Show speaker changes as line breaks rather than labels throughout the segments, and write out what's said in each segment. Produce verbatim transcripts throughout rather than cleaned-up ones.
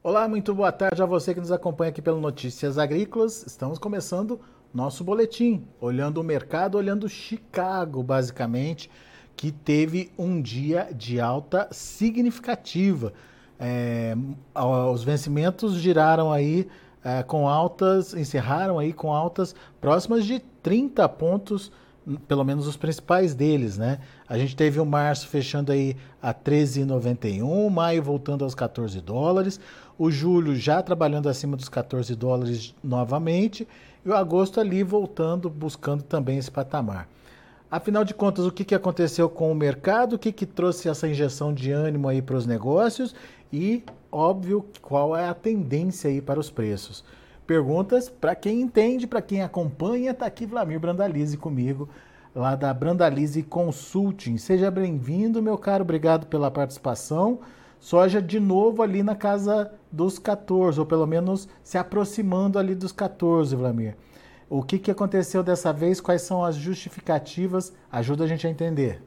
Olá, muito boa tarde a você que nos acompanha aqui pelo Notícias Agrícolas. Estamos começando nosso boletim, olhando o mercado, olhando Chicago, basicamente, que teve um dia de alta significativa. É, os vencimentos giraram aí é, com altas, encerraram aí com altas próximas de trinta pontos, pelo menos os principais deles, né? A gente teve o março fechando aí a treze vírgula noventa e um, maio voltando aos quatorze dólares, o julho já trabalhando acima dos quatorze dólares novamente, e o agosto ali voltando, buscando também esse patamar. Afinal de contas, o que, que aconteceu com o mercado, o que, que trouxe essa injeção de ânimo aí para os negócios e, óbvio, qual é a tendência aí para os preços? Perguntas para quem entende, para quem acompanha, está aqui Vlamir Brandalize comigo, lá da Brandalize Consulting. Seja bem-vindo, meu caro, obrigado pela participação. Soja de novo ali na casa dos quatorze, ou pelo menos se aproximando ali dos quatorze, Vlamir. O que, que aconteceu dessa vez? Quais são as justificativas? Ajuda a gente a entender.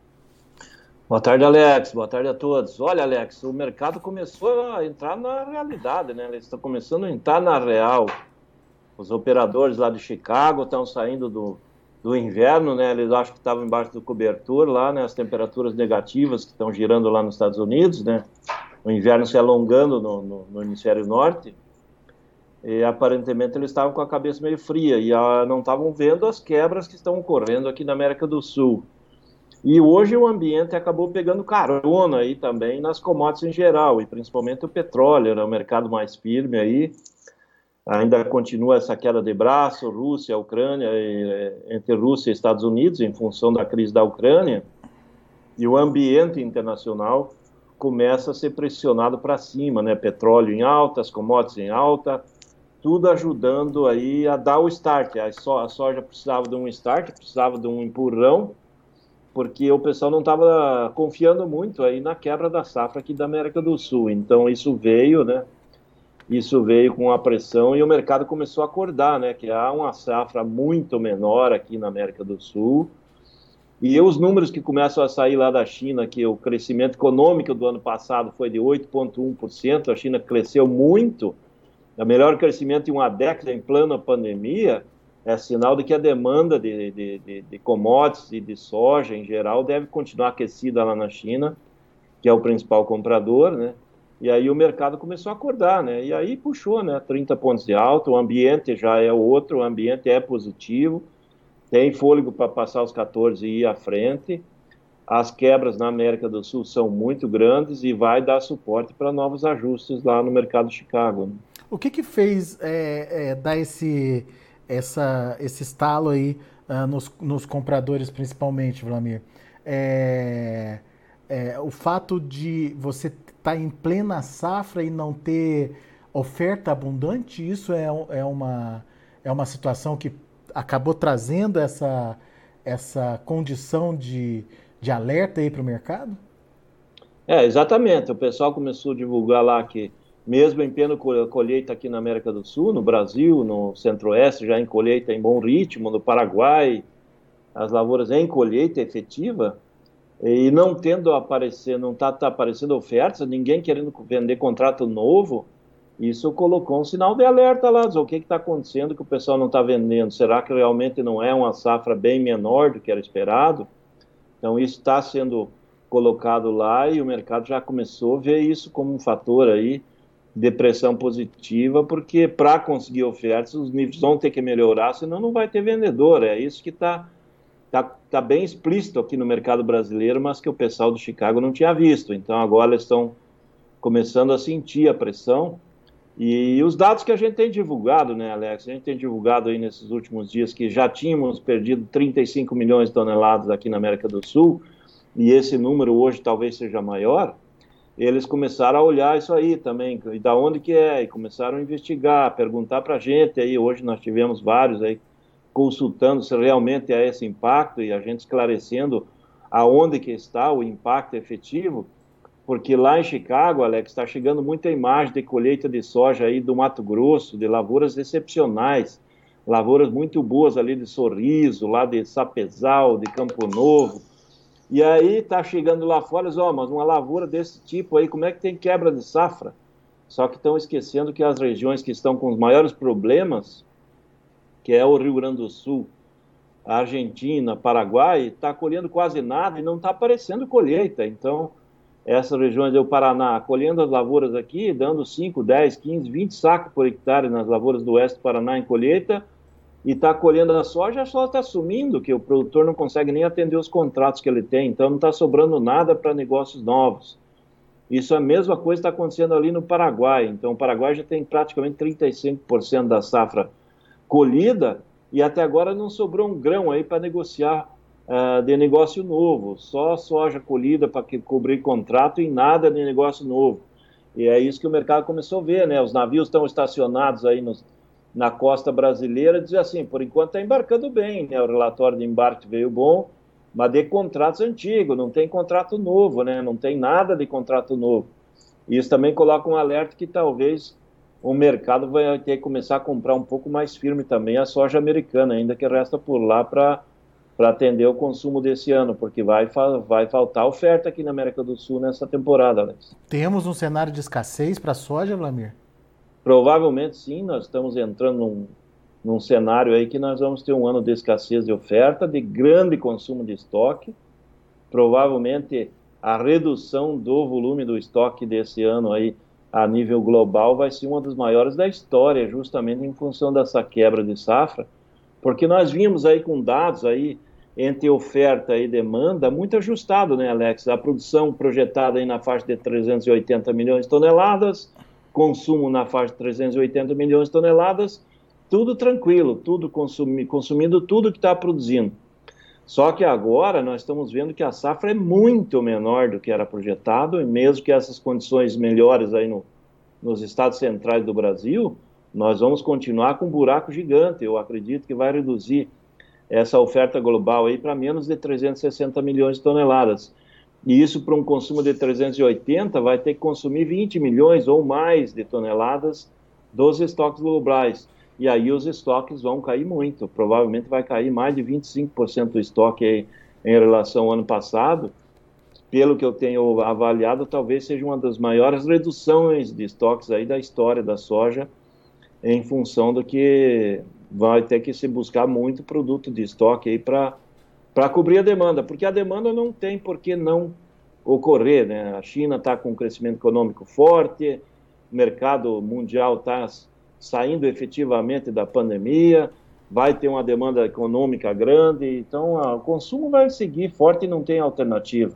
Boa tarde, Alex. Boa tarde a todos. Olha, Alex, o mercado começou a entrar na realidade, né? Eles estão começando a entrar na real. Os operadores lá de Chicago estão saindo do, do inverno, né? Eles acham que estavam embaixo do cobertor lá, né? As temperaturas negativas que estão girando lá nos Estados Unidos, né? O inverno se alongando no, no, no hemisfério norte. E aparentemente eles estavam com a cabeça meio fria e a, não estavam vendo as quebras que estão ocorrendo aqui na América do Sul. E hoje o ambiente acabou pegando carona aí também nas commodities em geral, e principalmente o petróleo, né, o mercado mais firme aí. Ainda continua essa queda de braço, Rússia, Ucrânia, e, entre Rússia e Estados Unidos, em função da crise da Ucrânia. E o ambiente internacional começa a ser pressionado para cima, né? Petróleo em alta, as commodities em alta, tudo ajudando aí a dar o start. A, so, a soja precisava de um start, precisava de um empurrão, porque o pessoal não estava confiando muito aí na quebra da safra aqui da América do Sul. Então isso veio, né? Isso veio com a pressão e o mercado começou a acordar, né? Que há uma safra muito menor aqui na América do Sul. E os números que começam a sair lá da China, que o crescimento econômico do ano passado foi de oito vírgula um por cento, a China cresceu muito, o melhor crescimento em uma década em plena pandemia, é sinal de que a demanda de, de, de, de commodities e de soja, em geral, deve continuar aquecida lá na China, que é o principal comprador, né? E aí o mercado começou a acordar, né? E aí puxou, né? trinta pontos de alta, o ambiente já é outro, o ambiente é positivo, tem fôlego para passar os quatorze e ir à frente. As quebras na América do Sul são muito grandes e vai dar suporte para novos ajustes lá no mercado de Chicago, né?
O que que fez é, é, dar esse, essa, esse estalo aí uh, nos, nos compradores, principalmente, Vlamir? É, é, o fato de você estar tá em plena safra e não ter oferta abundante, isso é, é, uma, é uma situação que acabou trazendo essa, essa condição de, de alerta aí para o mercado?
É, exatamente. O pessoal começou a divulgar lá que, mesmo em plena colheita aqui na América do Sul, no Brasil, no Centro-Oeste, já em colheita em bom ritmo, no Paraguai, as lavouras em colheita efetiva, e não tendo aparecer, não está tá aparecendo ofertas, ninguém querendo vender contrato novo, isso colocou um sinal de alerta lá, diz, o que está acontecendo que o pessoal não está vendendo? Será que realmente não é uma safra bem menor do que era esperado? Então isso está sendo colocado lá e o mercado já começou a ver isso como um fator aí de pressão positiva, porque para conseguir ofertas os níveis vão ter que melhorar, senão não vai ter vendedor. É isso que está tá, tá bem explícito aqui no mercado brasileiro, mas que o pessoal do Chicago não tinha visto. Então agora eles estão começando a sentir a pressão. E os dados que a gente tem divulgado, né, Alex? A gente tem divulgado aí nesses últimos dias que já tínhamos perdido trinta e cinco milhões de toneladas aqui na América do Sul, e esse número hoje talvez seja maior. Eles começaram a olhar isso aí também, e da onde que é, e começaram a investigar, perguntar para a gente aí. Hoje nós tivemos vários aí consultando se realmente é esse impacto, e a gente esclarecendo aonde que está o impacto efetivo. Porque lá em Chicago, Alex, está chegando muita imagem de colheita de soja aí do Mato Grosso, de lavouras excepcionais, lavouras muito boas ali de Sorriso, lá de Sapezal, de Campo Novo. E aí está chegando lá fora, ó, mas uma lavoura desse tipo aí, como é que tem quebra de safra? só que estão esquecendo que as regiões que estão com os maiores problemas, que é o Rio Grande do Sul, a Argentina, Paraguai, está colhendo quase nada e não está aparecendo colheita. Então, essas regiões do Paraná, colhendo as lavouras aqui, dando cinco, dez, quinze, vinte sacos por hectare nas lavouras do oeste do Paraná em colheita, e está colhendo a soja, a soja está sumindo, que o produtor não consegue nem atender os contratos que ele tem, então não está sobrando nada para negócios novos. Isso é a mesma coisa que está acontecendo ali no Paraguai. Então, o Paraguai já tem praticamente trinta e cinco por cento da safra colhida, e até agora não sobrou um grão aí para negociar uh, de negócio novo, só soja colhida para cobrir contrato e nada de negócio novo. E é isso que o mercado começou a ver, né? Os navios estão estacionados aí nos, na costa brasileira, diz assim, por enquanto está embarcando bem, né? O relatório de embarque veio bom, mas de contratos antigos, não tem contrato novo, né? Não tem nada de contrato novo. E isso também coloca um alerta que talvez o mercado vai ter que começar a comprar um pouco mais firme também a soja americana, ainda que resta por lá para atender o consumo desse ano, porque vai, vai faltar oferta aqui na América do Sul nessa temporada, Alex.
Temos um cenário de escassez para a soja, Vlamir?
Provavelmente sim, nós estamos entrando num, num cenário aí que nós vamos ter um ano de escassez de oferta, de grande consumo de estoque, provavelmente a redução do volume do estoque desse ano aí a nível global vai ser uma das maiores da história, justamente em função dessa quebra de safra, porque nós vimos aí com dados aí entre oferta e demanda muito ajustado, né, Alex? A produção projetada aí na faixa de trezentos e oitenta milhões de toneladas, consumo na faixa de trezentos e oitenta milhões de toneladas, tudo tranquilo, tudo consumi, consumindo tudo que está produzindo. Só que agora nós estamos vendo que a safra é muito menor do que era projetado, e mesmo que essas condições melhores aí no, nos estados centrais do Brasil, nós vamos continuar com um buraco gigante. Eu acredito que vai reduzir essa oferta global aí para menos de trezentos e sessenta milhões de toneladas. E isso para um consumo de trezentos e oitenta vai ter que consumir vinte milhões ou mais de toneladas dos estoques globais. E aí os estoques vão cair muito, provavelmente vai cair mais de vinte e cinco por cento do estoque aí, em relação ao ano passado. Pelo que eu tenho avaliado, talvez seja uma das maiores reduções de estoques aí da história da soja, em função do que vai ter que se buscar muito produto de estoque aí para para cobrir a demanda, porque a demanda não tem por que não ocorrer, né? A China está com um crescimento econômico forte, o mercado mundial está saindo efetivamente da pandemia, vai ter uma demanda econômica grande, então a, o consumo vai seguir forte e não tem alternativa.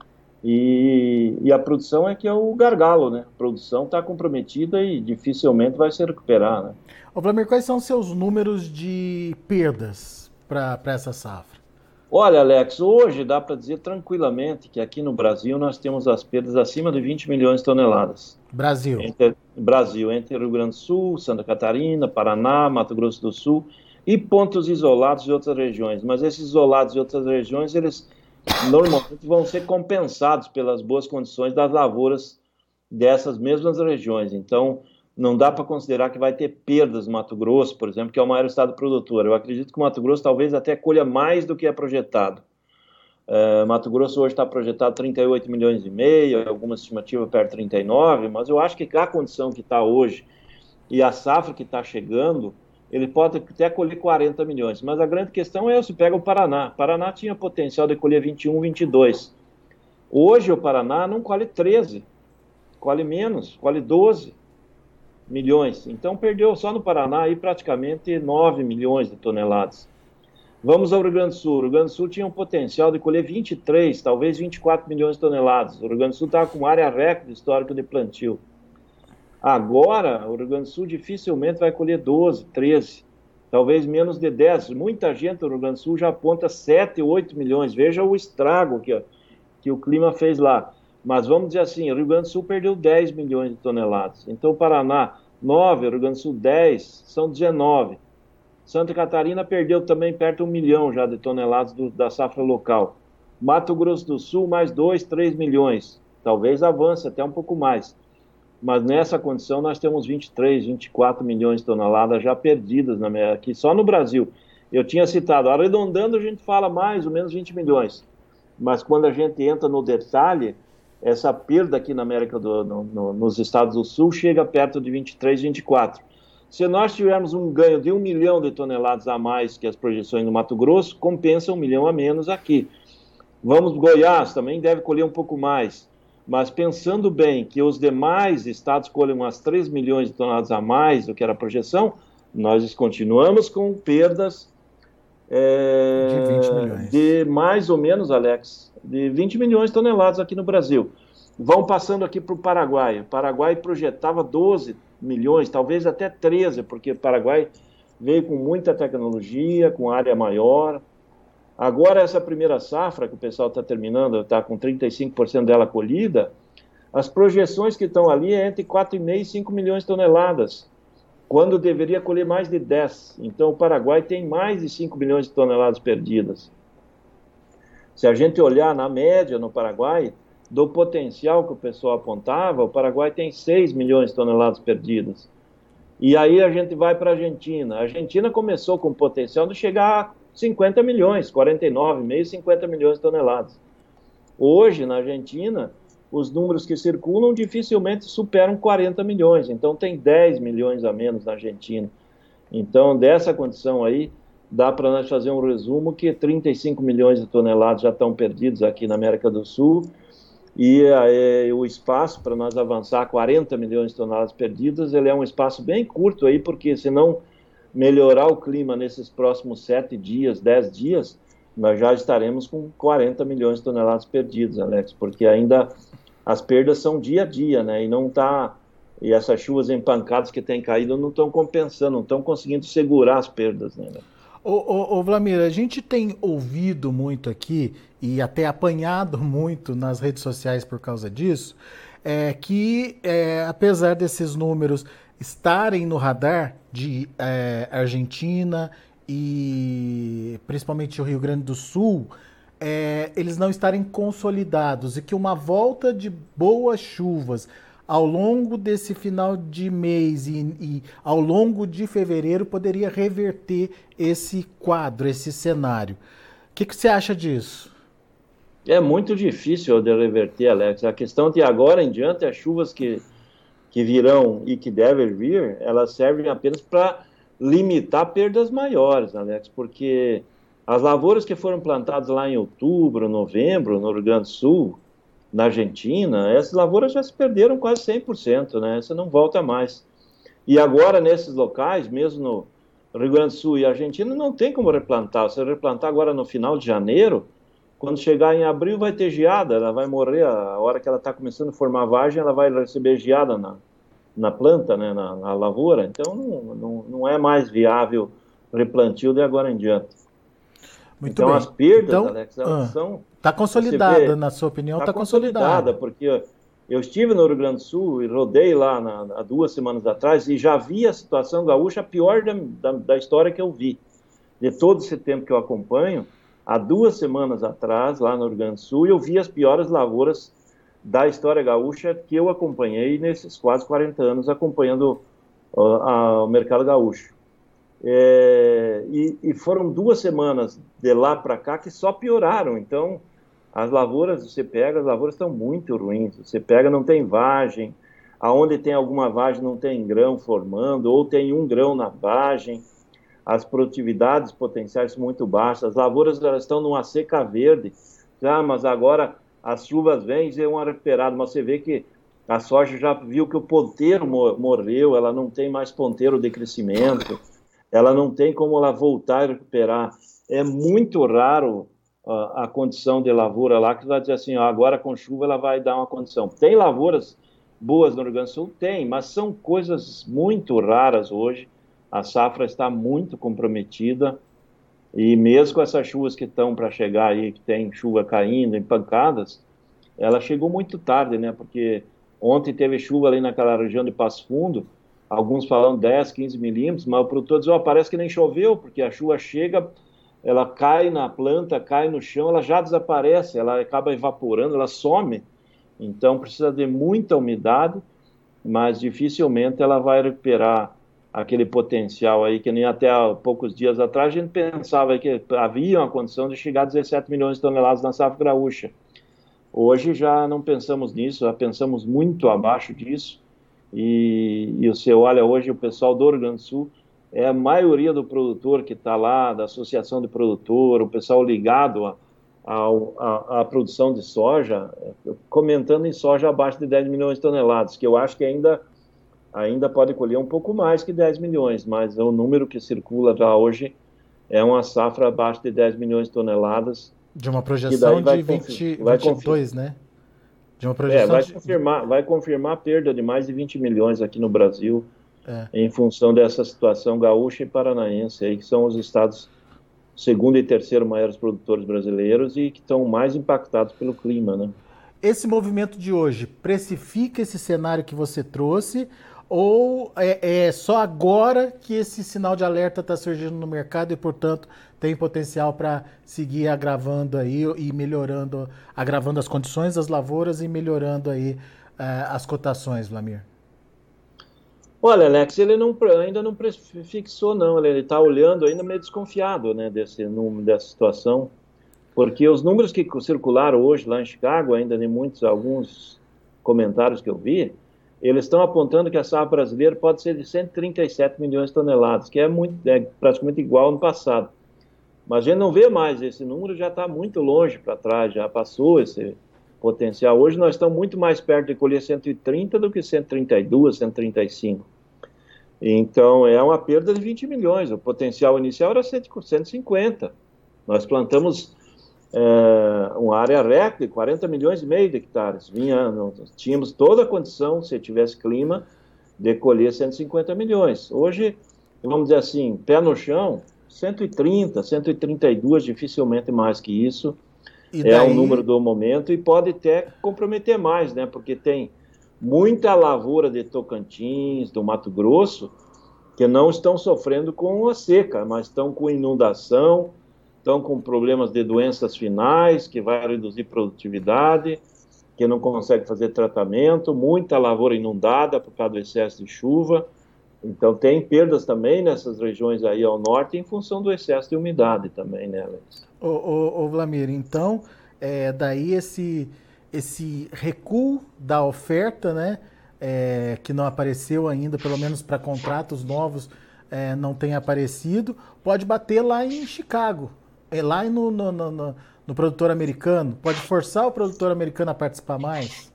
E, e a produção é que é o gargalo, né? A produção está comprometida e dificilmente vai se recuperar, né?
Ô Vlamir, quais são os seus números de perdas para essa safra?
Olha, Alex, hoje dá para dizer tranquilamente que aqui no Brasil nós temos as perdas acima de vinte milhões de toneladas.
Brasil.
Entre, Brasil, entre Rio Grande do Sul, Santa Catarina, Paraná, Mato Grosso do Sul e pontos isolados de outras regiões. Mas esses isolados de outras regiões, eles normalmente vão ser compensados pelas boas condições das lavouras dessas mesmas regiões. Então, não dá para considerar que vai ter perdas no Mato Grosso, por exemplo, que é o maior estado produtor. Eu acredito que o Mato Grosso talvez até colha mais do que é projetado. Uh, Mato Grosso hoje está projetado trinta e oito milhões e meio, alguma estimativa perto de trinta e nove, mas eu acho que a condição que está hoje e a safra que está chegando, ele pode até colher quarenta milhões. Mas a grande questão é, se pega o Paraná. O Paraná tinha potencial de colher vinte e um, vinte e dois. Hoje o Paraná não colhe treze, colhe menos, colhe doze milhões. Então perdeu só no Paraná aí praticamente nove milhões de toneladas. Vamos ao Rio Grande do Sul. O Rio Grande do Sul tinha um potencial de colher vinte e três, talvez vinte e quatro milhões de toneladas. O Rio Grande do Sul estava com área recorde histórica de plantio. Agora, o Rio Grande do Sul dificilmente vai colher doze, treze, talvez menos de dez. Muita gente do Rio Grande do Sul já aponta sete, oito milhões. Veja o estrago que, que o clima fez lá. Mas vamos dizer assim, o Rio Grande do Sul perdeu dez milhões de toneladas. Então, o Paraná, nove, o Rio Grande do Sul, dez, são dezenove. Santa Catarina perdeu também perto de um milhão já de toneladas do, da safra local. Mato Grosso do Sul, mais dois, três milhões. Talvez avance até um pouco mais. Mas nessa condição nós temos vinte e três, vinte e quatro milhões de toneladas já perdidas na minha, aqui só no Brasil. Eu tinha citado, arredondando a gente fala mais ou menos vinte milhões. Mas quando a gente entra no detalhe, essa perda aqui na América do no, no, nos estados do Sul chega perto de vinte e três, vinte e quatro. Se nós tivermos um ganho de um milhão de toneladas a mais que as projeções no Mato Grosso, compensa um milhão a menos aqui. Vamos, Goiás também deve colher um pouco mais, mas pensando bem que os demais estados colhem umas três milhões de toneladas a mais do que era a projeção, nós continuamos com perdas é,
de vinte milhões.
De mais ou menos, Alex, de vinte milhões de toneladas aqui no Brasil. Vão passando aqui para o Paraguai. O Paraguai projetava doze milhões, talvez até treze, porque o Paraguai veio com muita tecnologia, com área maior. Agora, essa primeira safra que o pessoal está terminando, está com trinta e cinco por cento dela colhida, as projeções que estão ali é entre quatro vírgula cinco e cinco milhões de toneladas, quando deveria colher mais de dez. Então, o Paraguai tem mais de cinco milhões de toneladas perdidas. Se a gente olhar na média no Paraguai, do potencial que o pessoal apontava, o Paraguai tem seis milhões de toneladas perdidas. E aí a gente vai para a Argentina. A Argentina começou com o potencial de chegar a cinquenta milhões, quarenta e nove vírgula cinco, cinquenta milhões de toneladas. Hoje, na Argentina, os números que circulam dificilmente superam quarenta milhões. Então, tem dez milhões a menos na Argentina. Então, dessa condição aí, dá para nós fazer um resumo que trinta e cinco milhões de toneladas já estão perdidos aqui na América do Sul. E é, o espaço para nós avançar quarenta milhões de toneladas perdidas, ele é um espaço bem curto aí, porque se não melhorar o clima nesses próximos sete dias, dez dias, nós já estaremos com quarenta milhões de toneladas perdidas, Alex, porque ainda as perdas são dia a dia, né? E não tá, e essas chuvas empancadas que têm caído não estão compensando, não estão conseguindo segurar as perdas, né?
Ô, ô, ô, Wlamir, a gente tem ouvido muito aqui e até apanhado muito nas redes sociais por causa disso, é, que é, apesar desses números estarem no radar de é, Argentina e principalmente o Rio Grande do Sul, é, eles não estarem consolidados e que uma volta de boas chuvas ao longo desse final de mês e, e ao longo de fevereiro poderia reverter esse quadro, esse cenário. O que, que você acha disso?
É muito difícil de reverter, Alex. A questão de agora em diante, as chuvas que, que virão e que devem vir, elas servem apenas para limitar perdas maiores, Alex, porque as lavouras que foram plantadas lá em outubro, novembro, no Rio Grande do Sul, na Argentina, essas lavouras já se perderam quase cem por cento, né? Essa não volta mais. E agora, nesses locais, mesmo no Rio Grande do Sul e Argentina, não tem como replantar. Se replantar agora no final de janeiro, quando chegar em abril vai ter geada, ela vai morrer, a hora que ela está começando a formar vagem, ela vai receber geada na, na planta, né? na, na lavoura. Então, não, não, não é mais viável replantio de agora em diante.
Muito
então,
bem.
as perdas,
então,
Alex, elas
ah,
são...
Está consolidada, vê, na sua opinião, está consolidada.
consolidada. Porque eu estive no Rio Grande do Sul e rodei lá na, há duas semanas atrás e já vi a situação gaúcha pior da, da, da história que eu vi. De todo esse tempo que eu acompanho, há duas semanas atrás, lá no Rio Grande do Sul, eu vi as piores lavouras da história gaúcha que eu acompanhei nesses quase quarenta anos acompanhando uh, a, o mercado gaúcho. É, e, e foram duas semanas de lá para cá que só pioraram. Então, as lavouras, você pega, as lavouras estão muito ruins. Você pega, não tem vagem. Aonde tem alguma vagem não tem grão formando, ou tem um grão na vagem. As produtividades potenciais são muito baixas. As lavouras elas estão numa seca verde. Ah, mas agora as chuvas vêm e dão uma recuperada. Mas você vê que a soja já viu que o ponteiro morreu, ela não tem mais ponteiro de crescimento. Ela não tem como ela voltar e recuperar. É muito raro uh, a condição de lavoura lá, que vai dizer assim, ó, agora com chuva ela vai dar uma condição. Tem lavouras boas no Rio Grande do Sul? Tem, mas são coisas muito raras hoje. A safra está muito comprometida e mesmo com essas chuvas que estão para chegar aí, que tem chuva caindo em pancadas, ela chegou muito tarde, né? Porque ontem teve chuva ali naquela região de Passo Fundo, alguns falam dez, quinze milímetros, mas o produtor diz, oh, parece que nem choveu, porque a chuva chega, ela cai na planta, cai no chão, ela já desaparece, ela acaba evaporando, ela some. Então, precisa de muita umidade, mas dificilmente ela vai recuperar aquele potencial aí, que nem até há poucos dias atrás a gente pensava que havia uma condição de chegar a dezessete milhões de toneladas na safra gaúcha. Hoje já não pensamos nisso, já pensamos muito abaixo disso. E, e você olha hoje o pessoal do Rio Grande do Sul, é a maioria do produtor que está lá, da associação de produtor, o pessoal ligado a, a, a produção de soja, comentando em soja abaixo de dez milhões de toneladas, que eu acho que ainda, ainda pode colher um pouco mais que dez milhões, mas o número que circula já hoje é uma safra abaixo de dez milhões de toneladas.
De uma projeção de vinte, vinte e dois, né?
De uma projeção é, vai, de... confirmar, vai confirmar a perda de mais de vinte milhões aqui no Brasil, é. em função dessa situação gaúcha e paranaense, aí, que são os estados segundo e terceiro maiores produtores brasileiros e que estão mais impactados pelo clima, né?
Esse movimento de hoje precifica esse cenário que você trouxe ou é, é só agora que esse sinal de alerta está surgindo no mercado e, portanto, tem potencial para seguir agravando aí e melhorando, agravando as condições das lavouras e melhorando aí uh, as cotações, Wlamir?
Olha, Alex, ele não, ainda não fixou, não. Ele está olhando ainda meio desconfiado, né, desse, dessa situação, porque os números que circularam hoje lá em Chicago, ainda de muitos, alguns comentários que eu vi, eles estão apontando que a safra brasileira pode ser de cento e trinta e sete milhões de toneladas, que é, muito, é praticamente igual ao ano passado. Mas a gente não vê mais, esse número já está muito longe para trás, já passou esse potencial. Hoje nós estamos muito mais perto de colher cento e trinta do que cento e trinta e dois, cento e trinta e cinco. Então é uma perda de vinte milhões, o potencial inicial era cento e cinquenta. Nós plantamos é, uma área recorde de quarenta milhões e meio de hectares. Vinha, nós tínhamos toda a condição, se tivesse clima, de colher cento e cinquenta milhões. Hoje, vamos dizer assim, pé no chão, cento e trinta, cento e trinta e dois, dificilmente mais que isso. E daí... É o número do momento e pode até comprometer mais, né? Porque tem muita lavoura de Tocantins, do Mato Grosso, que não estão sofrendo com a seca, mas estão com inundação, estão com problemas de doenças finais, que vai reduzir produtividade, que não consegue fazer tratamento, muita lavoura inundada por causa do excesso de chuva. Então tem perdas também nessas regiões aí ao norte em função do excesso de umidade também, né, Alex?
Ô, ô, ô Wlamir, então, é, daí esse, esse recuo da oferta, né, é, que não apareceu ainda, pelo menos para contratos novos, é, não tem aparecido, pode bater lá em Chicago, é, lá no, no, no, no, no produtor americano, pode forçar o produtor americano a participar mais?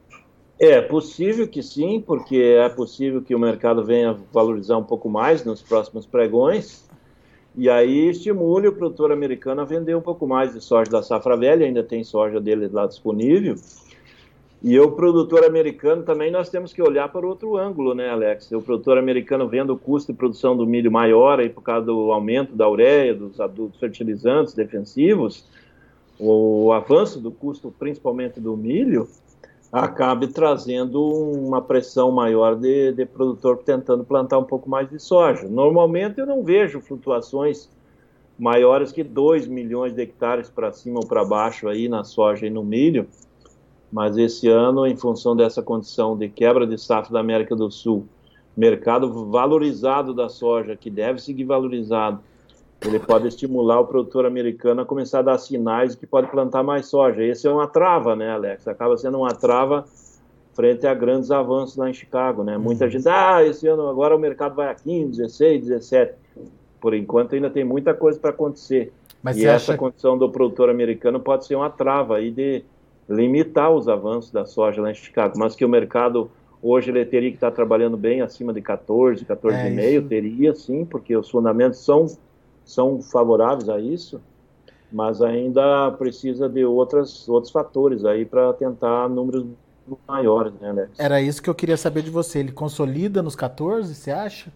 É possível que sim, porque é possível que o mercado venha valorizar um pouco mais nos próximos pregões, e aí estimule o produtor americano a vender um pouco mais de soja da safra velha, ainda tem soja dele lá disponível. E o produtor americano também nós temos que olhar para outro ângulo, né, Alex? O produtor americano vendo o custo de produção do milho maior aí por causa do aumento da ureia, dos adultos fertilizantes defensivos, o avanço do custo principalmente do milho, acabe trazendo uma pressão maior de, de produtor tentando plantar um pouco mais de soja. Normalmente eu não vejo flutuações maiores que dois milhões de hectares para cima ou para baixo aí na soja e no milho, mas esse ano, em função dessa condição de quebra de safra da América do Sul, mercado valorizado da soja, que deve seguir valorizado, ele pode estimular o produtor americano a começar a dar sinais de que pode plantar mais soja. Esse é uma trava, né, Alex? Acaba sendo uma trava frente a grandes avanços lá em Chicago, né? Muita uhum. gente, ah, esse ano agora o mercado vai a quinze, dezesseis, dezessete. Por enquanto ainda tem muita coisa para acontecer. Mas e essa acha... condição do produtor americano pode ser uma trava aí de limitar os avanços da soja lá em Chicago. Mas que o mercado hoje ele teria que estar trabalhando bem acima de quatorze, quatorze vírgula cinco, é teria sim, porque os fundamentos são são favoráveis a isso, mas ainda precisa de outras, outros fatores aí para tentar números maiores, né, Alex?
Era isso que eu queria saber de você. Ele consolida nos quatorze, você acha?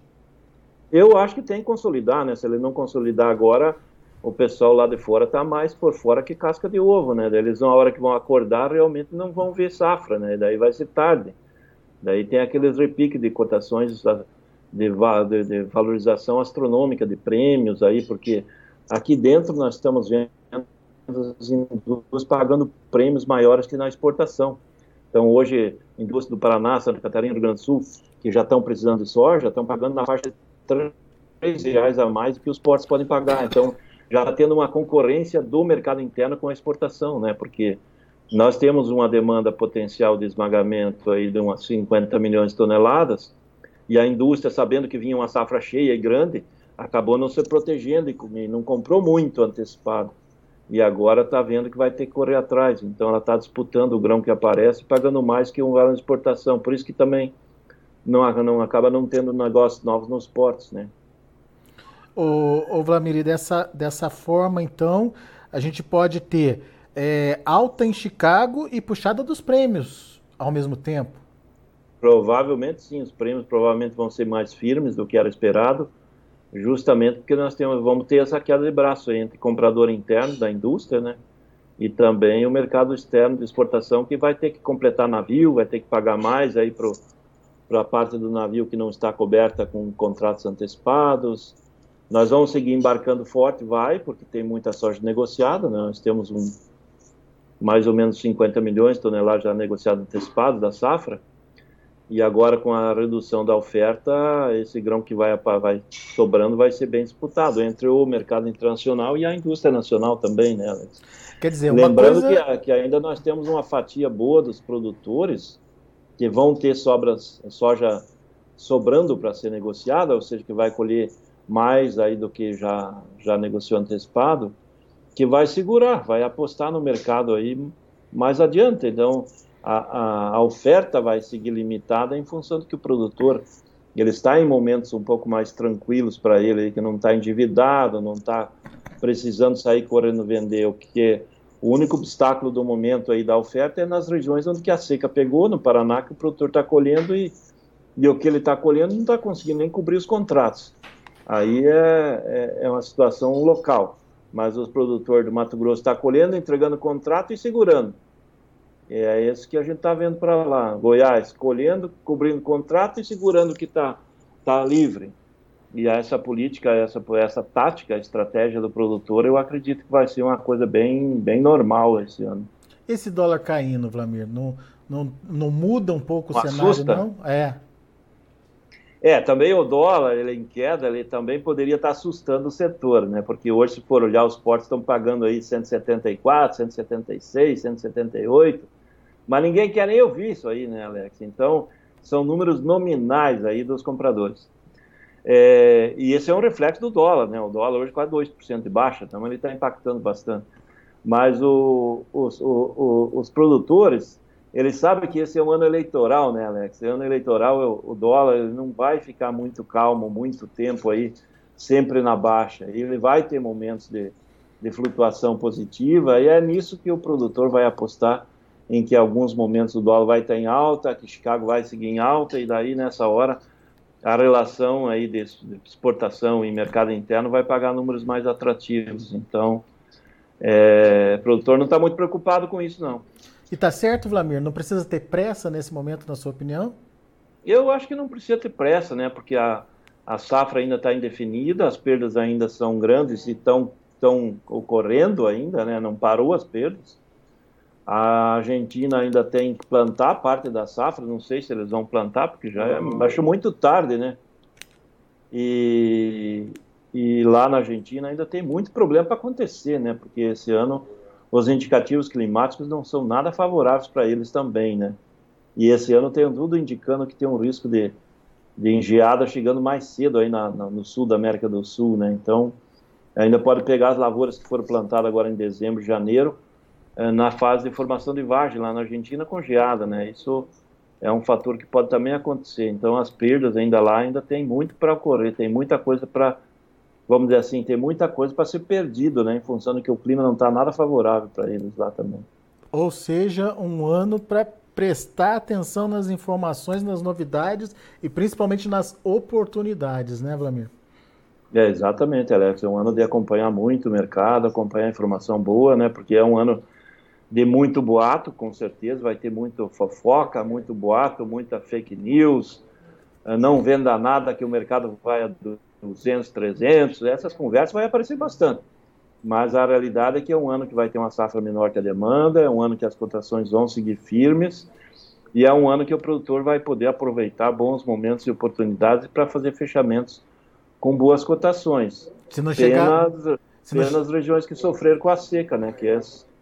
Eu acho que tem que consolidar, né? Se ele não consolidar agora, o pessoal lá de fora está mais por fora que casca de ovo, né? Eles, na hora que vão acordar, realmente não vão ver safra, né? Daí vai ser tarde. Daí tem aqueles repiques de cotações De, de, de valorização astronômica de prêmios aí, porque aqui dentro nós estamos vendo as indústrias pagando prêmios maiores que na exportação. Então hoje, a indústria do Paraná, Santa Catarina, Rio Grande do Sul, que já estão precisando de soja, estão pagando na faixa de três reais a mais do que os portos podem pagar. Então já está tendo uma concorrência do mercado interno com a exportação, né? Porque Nós temos uma demanda potencial de esmagamento aí de umas cinquenta milhões de toneladas, e a indústria, sabendo que vinha uma safra cheia e grande, acabou não se protegendo e não comprou muito antecipado. E agora está vendo que vai ter que correr atrás. Então ela está disputando o grão que aparece, pagando mais que um valor de exportação. Por isso que também não, não acaba não tendo negócios novos nos portos, né?
Ô, ô Vlamir, dessa, dessa forma, então, a gente pode ter é, alta em Chicago e puxada dos prêmios ao mesmo tempo?
Provavelmente sim, os prêmios provavelmente vão ser mais firmes do que era esperado, justamente porque nós temos, vamos ter essa queda de braço aí entre comprador interno da indústria, né? E também o mercado externo de exportação, que vai ter que completar navio, vai ter que pagar mais aí para a parte do navio que não está coberta com contratos antecipados. Nós vamos seguir embarcando forte, vai, porque tem muita soja negociada, né? Nós temos um, mais ou menos cinquenta milhões de toneladas já negociadas antecipadas da safra, e agora com a redução da oferta, esse grão que vai, vai sobrando vai ser bem disputado entre o mercado internacional e a indústria nacional também, né, Alex?
Quer dizer, uma
Lembrando
coisa...
que, que ainda nós temos uma fatia boa dos produtores que vão ter sobras, soja sobrando para ser negociada, ou seja, que vai colher mais aí do que já, já negociou antecipado, que vai segurar, vai apostar no mercado aí mais adiante. Então, a, a, a oferta vai seguir limitada em função do que o produtor, ele está em momentos um pouco mais tranquilos para ele, que não está endividado, não está precisando sair correndo vender, o que o único obstáculo do momento aí da oferta é nas regiões onde que a seca pegou, no Paraná, que o produtor está colhendo e, e o que ele está colhendo não está conseguindo nem cobrir os contratos. Aí é, é, é uma situação local, mas os produtores do Mato Grosso estão colhendo, entregando contrato e segurando. É isso que a gente está vendo para lá. Goiás colhendo, cobrindo contrato e segurando o que está tá livre. E essa política, essa, essa tática, a estratégia do produtor, eu acredito que vai ser uma coisa bem, bem normal esse ano.
Esse dólar caindo, Vlamir, não, não, não muda um pouco
Não
o cenário,
assusta?
não? É.
É, também o dólar, ele em queda, ele também poderia estar assustando o setor, né? Porque hoje, se for olhar, os portos estão pagando aí cento e setenta e quatro, cento e setenta e seis, cento e setenta e oito, mas ninguém quer nem ouvir isso aí, né, Alex? Então, são números nominais aí dos compradores. É, e esse é um reflexo do dólar, né? O dólar hoje quase dois por cento de baixa, então ele está impactando bastante. Mas o, os, o, o, os produtores, eles sabem que esse é um ano eleitoral, né, Alex? É ano eleitoral, o dólar ele não vai ficar muito calmo, muito tempo aí, sempre na baixa. Ele vai ter momentos de, de flutuação positiva, e é nisso que o produtor vai apostar, em que alguns momentos o dólar vai estar em alta, que Chicago vai seguir em alta, e daí, nessa hora, a relação aí de exportação e mercado interno vai pagar números mais atrativos. Então, é, o produtor não está muito preocupado com isso, não.
E tá certo, Vlamir? Não precisa ter pressa nesse momento, na sua opinião?
Eu acho que não precisa ter pressa, né? Porque a, a safra ainda está indefinida, as perdas ainda são grandes e estão ocorrendo ainda, né? Não parou as perdas. A Argentina ainda tem que plantar parte da safra, não sei se eles vão plantar, porque já é, acho muito tarde, né? E, e lá na Argentina ainda tem muito problema para acontecer, né? Porque esse ano os indicativos climáticos não são nada favoráveis para eles também, né? E esse ano tem tudo indicando que tem um risco de, de engeada chegando mais cedo aí na, na, no sul da América do Sul, né? Então, ainda pode pegar as lavouras que foram plantadas agora em dezembro, janeiro, na fase de formação de vagem lá na Argentina congeada, né? Isso é um fator que pode também acontecer. Então, as perdas ainda lá ainda tem muito para ocorrer, tem muita coisa para, vamos dizer assim, tem muita coisa para ser perdido, né? Em função de que o clima não está nada favorável para eles lá também.
Ou seja, um ano para prestar atenção nas informações, nas novidades e principalmente nas oportunidades, né, Vlamir?
É, exatamente, Alex. É um ano de acompanhar muito o mercado, acompanhar informação boa, né? Porque é um ano de muito boato, com certeza, vai ter muito fofoca, muito boato, muita fake news, não venda nada que o mercado vai a duzentos, trezentos, essas conversas vai aparecer bastante. Mas a realidade é que é um ano que vai ter uma safra menor que a demanda, é um ano que as cotações vão seguir firmes, e é um ano que o produtor vai poder aproveitar bons momentos e oportunidades para fazer fechamentos com boas cotações.
Se não chegar...
Apenas, apenas
não...
regiões que sofreram com a seca, né? Que é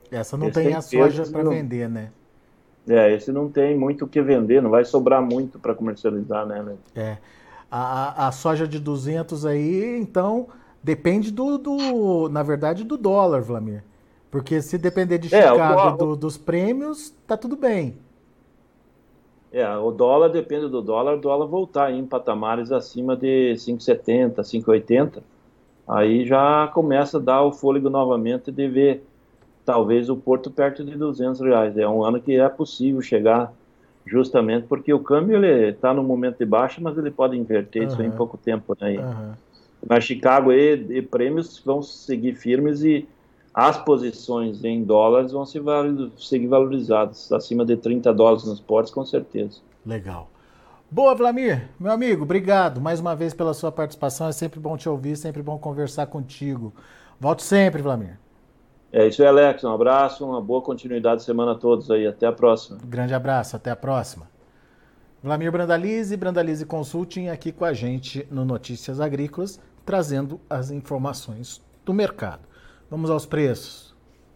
Essa não
Esse
tem
tem
a soja
peso,
para
não-
vender, né?
É, esse não tem muito o que vender, não vai sobrar muito para comercializar, né, né?
É. A, a, a soja de duzentos aí, então, depende do, do, na verdade, do dólar, Vlamir. Porque se depender de
É, o,
Chicago e
dó-
do- dos prêmios, tá tudo bem.
é, o dólar depende do dólar, o dólar voltar em patamares acima de cinco e setenta, cinco e oitenta, aí já começa a dar o fôlego novamente de ver talvez o Porto perto de duzentos reais. É um ano que é possível chegar justamente porque o câmbio ele está no momento de baixa, mas ele pode inverter isso aí em
Aham,
pouco tempo, né?
aham.
Mas Chicago e, e prêmios vão seguir firmes e as posições em dólares vão se valo- seguir valorizadas, acima de trinta dólares nos portos, com certeza.
Legal. Boa, Vlamir. Meu amigo, obrigado mais uma vez pela sua participação. É sempre bom te ouvir, sempre bom conversar contigo. Volte sempre, Vlamir.
É isso aí, Alex. Um abraço, uma boa continuidade de semana a todos aí. Até a próxima.
Grande abraço, até a próxima. Vlamir Brandalize, Brandalize Consulting, aqui com a gente no Notícias Agrícolas, trazendo as informações do mercado. Vamos aos preços.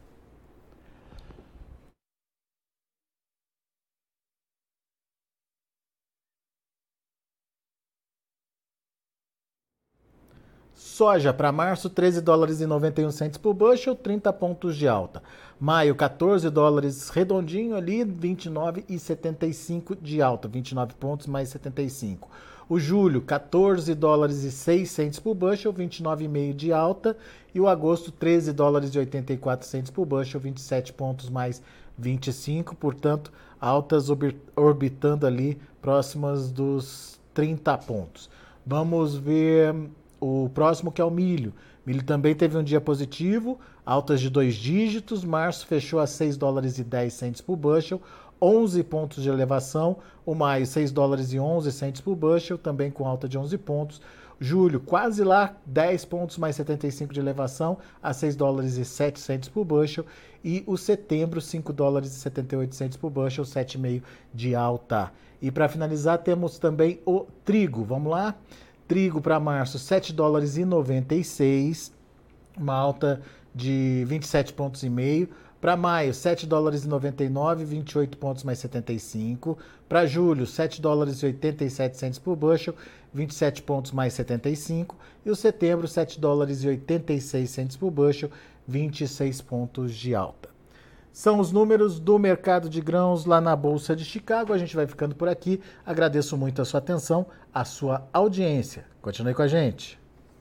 Soja para março, treze dólares e noventa e um centos por bushel, trinta pontos de alta. Maio, quatorze dólares redondinho ali, vinte e nove e setenta e cinco de alta, vinte e nove pontos mais setenta e cinco. O julho, quatorze dólares e seis centos por bushel, vinte e nove vírgula cinco de alta. E o agosto, treze dólares e oitenta e quatro centos por bushel, vinte e sete pontos mais vinte e cinco. Portanto, altas orbitando ali próximas dos trinta pontos. Vamos ver o próximo, que é o milho. Milho também teve um dia positivo, altas de dois dígitos. Março fechou a seis dólares e dez centos por bushel, onze pontos de elevação. O maio, seis dólares e onze centos por bushel, também com alta de onze pontos. Julho, quase lá, dez pontos mais setenta e cinco de elevação, a seis dólares e sete centos por bushel. E o setembro, cinco dólares e setenta e oito centos por bushel, sete vírgula cinco de alta. E para finalizar, temos também o trigo. Vamos lá? Trigo para março, sete dólares e noventa e seis, uma alta de vinte e sete pontos e meio. Para maio, sete dólares e noventa e nove, vinte e oito pontos mais setenta e cinco. Para julho, sete dólares e oitenta e sete centos por bushel, vinte e sete pontos mais setenta e cinco. E o setembro, sete dólares e oitenta e seis centos por bushel, vinte e seis pontos de alta. São os números do mercado de grãos lá na Bolsa de Chicago. A gente vai ficando por aqui. Agradeço muito a sua atenção, a sua audiência. Continue com a gente.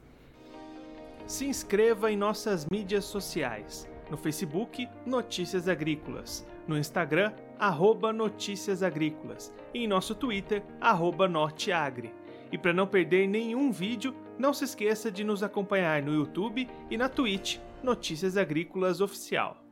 Se inscreva em nossas mídias sociais. No Facebook, Notícias Agrícolas. No Instagram, arroba Notícias Agrícolas. E em nosso Twitter, arroba Norteagri. E para não perder nenhum vídeo, não se esqueça de nos acompanhar no YouTube e na Twitch, Notícias Agrícolas Oficial.